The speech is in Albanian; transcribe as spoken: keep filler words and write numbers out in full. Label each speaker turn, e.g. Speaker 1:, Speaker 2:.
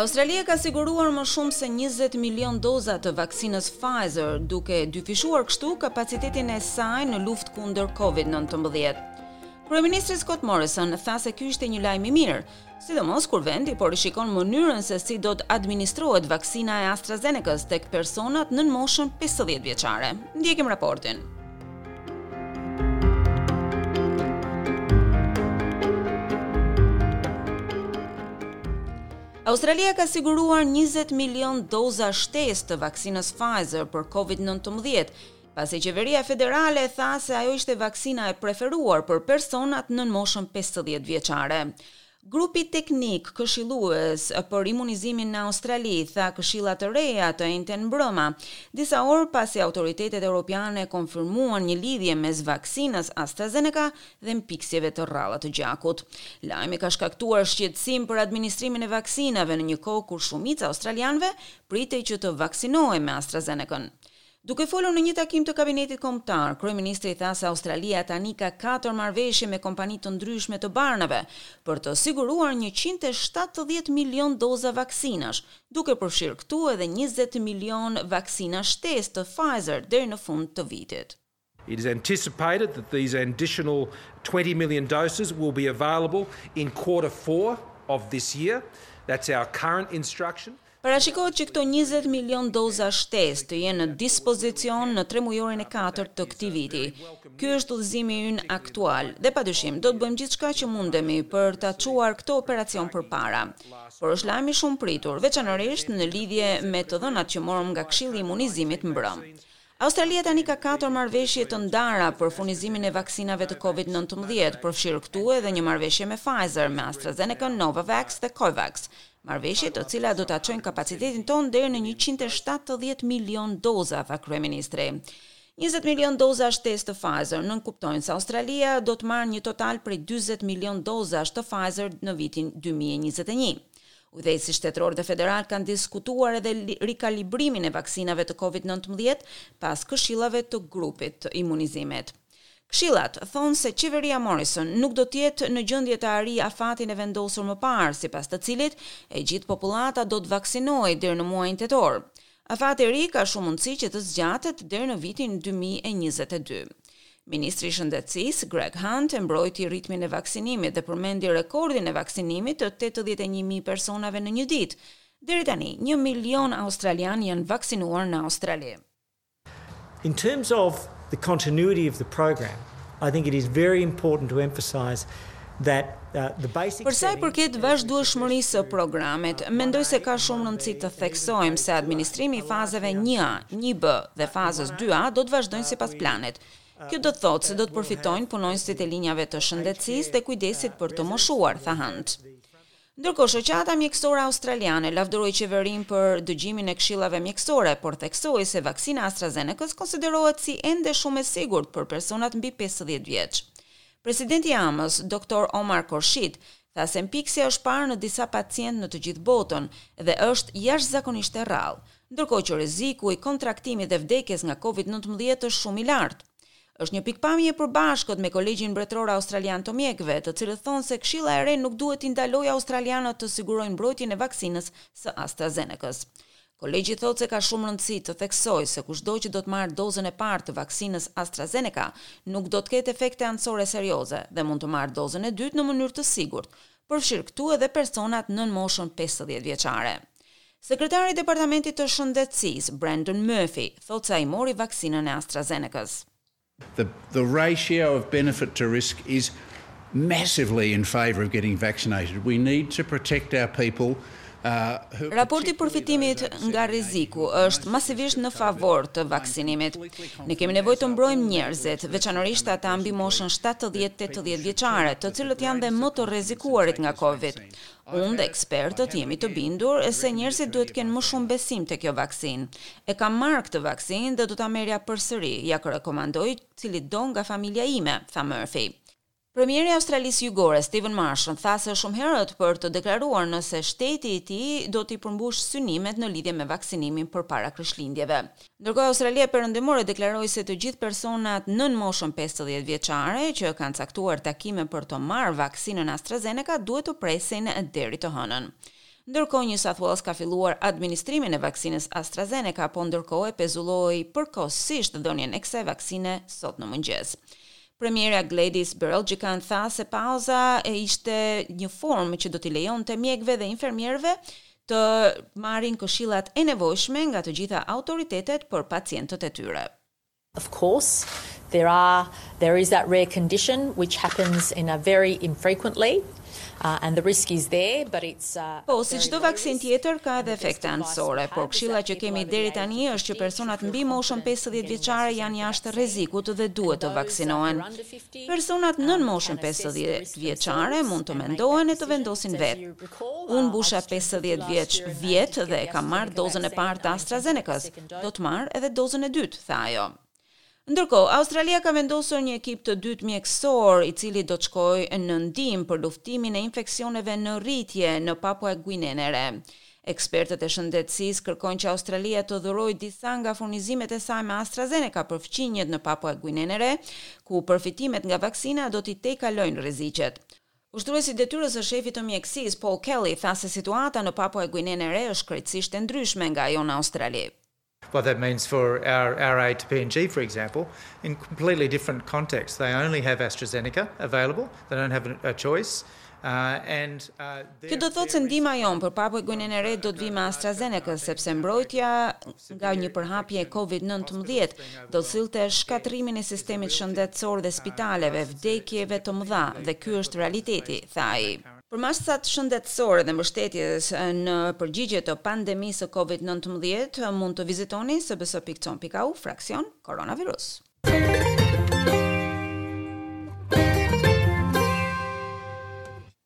Speaker 1: Australia ka siguruar më shumë se njëzet milion doza të vaksinës Pfizer, duke dyfishuar kështu kapacitetin e saj në luftë kundër covid nineteen. Kryeministri Scott Morrison tha se ky ishte një lajm i mirë, sidomos kur vendi po rishikon mënyrën se si do të administrohet vaksina e AstraZenecas tek personat nën moshën pesëdhjetë vjeçare. Ndjekim raportin. Australia ka siguruar njëzet milion doza shtesë të vaksinës Pfizer për covid nineteen, pasi qeveria federale tha se ajo ishte vaksina e preferuar për personat nën moshën pesëdhjetë vjeçare. Grupi teknik këshillues për imunizimin në Australi tha këshilla të reja të njëjtën mbrëma, disa orë pasi autoritetet europiane konfirmuan një lidhje mes vaksinës AstraZeneca dhe mpiksjeve të rralla të gjakut. Lajmi ka shkaktuar shqetësim për administrimin e vaksinave në një kohë kur shumica australianëve pritej që të vaksinohen me AstraZeneca. Duke folur në një takim të kabinetit kombëtar, kryeministri tha se Australia tani ka katër marrëveshje me kompani të ndryshme të barnave për të siguruar njëqind e shtatëdhjetë milion doza vaksinash, duke përfshirë këtu edhe njëzet milion vaksina shtesë të Pfizer deri në fund të vitit.
Speaker 2: It is anticipated that these additional twenty million doses will be available in quarter four of this year. That's our current instruction.
Speaker 1: Parashikohet që këto njëzet milion doza shtesë të jenë në dispozicion në tremujorin e katërt të këtij viti. Ky është udhëzimi ynë aktual dhe padyshim do të bëjmë gjithçka që mundemi për ta çuar këtë operacion përpara. Por është lajm i shumë pritur, veçanërisht në lidhje me të dhënat që morëm nga Këshilli i Imunizimit mbrëm. Australia tani ka katër marrëveshje të ndara për furnizimin e vaksinave të covid nineteen, përfshirë këtu edhe një marrëveshje me Pfizer, me AstraZeneca, Novavax dhe Covax. Marrëveshje të cilat do ta çojnë kapacitetin ton deri në njëqind e shtatëdhjetë milion doza, tha kryeministri. njëzet milion doza shtesë të Pfizer nënkuptojnë se Australia do të marrë një total prej dyzet milion dozash të Pfizer në vitin dy mijë e njëzet e një. Udhëheqësit shtetëror dhe federal kanë diskutuar edhe rikalibrimin e vaksinave të covid nineteen pas këshillave të grupit të imunizimit. Këshillat thonë se qeveria Morrison nuk do të jetë në gjendje të arrijë afatin e vendosur më parë, sipas të cilit e gjithë popullata do të vaksinohej deri në muajin tetor. Afati i ri ka shumë mundësi që të zgjatet deri në vitin dy mijë e njëzet e dy. Ministri i Shëndetësisë Greg Hunt e mbrojti ritmin e vaksinimit dhe përmendi rekordin e vaksinimit të tetëdhjetë e një mijë personave në një ditë. Deri tani, një milion australian janë vaksinuar në Australi.
Speaker 3: In terms of the continuity of the program, I think it is very important to emphasize that uh, the basic
Speaker 1: Për sa i përket vazhdueshmërisë së programit, mendoj se ka shumë rëndësi të theksojmë se administrimi i fazave një A, një B dhe fazës dy A do të vazhdojnë sipas planit. Kjo do të thotë se do të përfitojnë punonjësit e linjave të shëndetësisë dhe kujdesit për të moshuar, tha Hunt. Ndërkohë, shoqata mjekësore australiane lavdëroi qeverinë për dëgjimin e këshillave mjekësore, por theksoi se vaksina AstraZeneca konsiderohet si ende shumë e sigurt për personat mbi pesëdhjetë vjeç. Presidenti i A M S, doktor Omar Khorshid, tha se mpiksja është parë në disa pacientë në të gjithë botën dhe është jashtëzakonisht e rrallë, ndërkohë që rreziku i kontraktimit dhe vdekjes nga covid nineteen është shumë i lartë. Është një pikpamje e përbashkët me Kolegjin Mbretëror Australian të Mjekëve, të cilët thonë se Këshilla e Re nuk duhet t'i ndalojë australianët të sigurojnë mbrojtjen e vaksinës së AstraZenecas. Kolegji thotë se ka shumë rëndësi të theksojë se kushdo që do të marrë dozën e parë të vaksinës AstraZeneca nuk do të ketë efekte anësore serioze dhe mund të marrë dozën e dytë në mënyrë të sigurt, përfshirë këtu edhe personat nën moshën pesëdhjetë vjeçare. Sekretari i Departamentit të Shëndetësisë, Brandon Murphy, thotë se ai mori vaksinën e AstraZenecas.
Speaker 4: The, the ratio of benefit to risk is massively in favour of getting vaccinated. We need to protect our people. Uh, who
Speaker 1: Raporti i përfitimit nga rreziku është masivisht në favor të vaksinimit. Ne kemi nevojë të mbrojmë njerëzit, veçanërisht ata mbi moshën shtatëdhjetë deri tetëdhjetë vjeçare, të cilët janë dhe më të rrezikuarit nga Covid. Unë dhe ekspertët jemi të bindur se njerëzit duhet të kenë më shumë besim te kjo vaksinë. E kam marrë këtë vaksinë dhe do ta merrja përsëri, ja kë rekomandoj cilit do nga familja ime, tha Murphy. Premieri i Australisë Jugore, Stephen Marshall, tha se shumë herët për të deklaruar nëse shteti i tij do t'i përmbush synimet në lidhje me vaksinimin përpara krishtlindjeve. Ndërkohë Australia Perëndimore deklaroi se të gjithë personat nën moshën pesëdhjetë vjeçare që kanë caktuar takime për të marrë vaksinën AstraZeneca duhet të presin deri të hënën. Ndërkohë New South Wales ka filluar administrimin e vaksinës AstraZeneca, po ndërkohë e pezulloi përkohësisht dhënien e kësaj vaksine sot në mëngjes. Premierja Gladys Berejiklian tha se pauza e ishte një formë që do t'i lejonte mjekëve dhe infermierëve të marrin këshillat e nevojshme nga të gjitha autoritetet për pacientët e tyre.
Speaker 5: Of course, there are there is that rare condition which happens in a very infrequently. Uh, and the risk is there, but it's uh,
Speaker 1: Po, si çdo vaksin tjetër ka edhe efekte anësore, por këshilla që kemi deri tani është që personat mbi moshën pesëdhjetë vjeçare janë jashtë rrezikut dhe duhet të vaksinohen. Personat nën moshën pesëdhjetë vjeçare mund të mendohen e të vendosin vetë. Unë mbusha pesëdhjetë vjeç vjet dhe e kam marrë dozën e parë të AstraZenecas. Do të marr edhe dozën e dytë, tha ajo. Ndërkohë, Australia ka vendosur një ekip të dytë mjekësor i cili do të shkojë në ndihmë për luftimin e infeksioneve në rritje në Papua Guinea. Ekspertët e shëndetësisë kërkojnë që Australia të dhurojë disa nga furnizimet e saj me AstraZeneca për fqinjet në Papua Guinea, ku përfitimet nga vaksina do t'i tejkalojnë rreziqet. Ushtruesi i detyrës së shefit të mjekësisë Paul Kelly tha se situata në Papua Guinea është krejtësisht e ndryshme nga ajo në Australi.
Speaker 6: What that means for our, our aid to P and G, for example, in completely different contexts. They only have AstraZeneca available. They don't have a, a choice. Uh, and, uh,
Speaker 1: Kjo do thotë se ndihma jon për Papua Guinea do të vijë me AstraZeneca sepse mbrojtja nga një përhapje e covid nineteen do të sillte shkatrimin e sistemit shëndetësor dhe spitaleve, vdekjeve të mëdha dhe ky është realiteti, tha ai. Për masat shëndetësore dhe mbështetjes në përgjigje të pandemisë së covid nineteen mund të vizitoni s b s punkt com punkt a u fraksion koronavirus.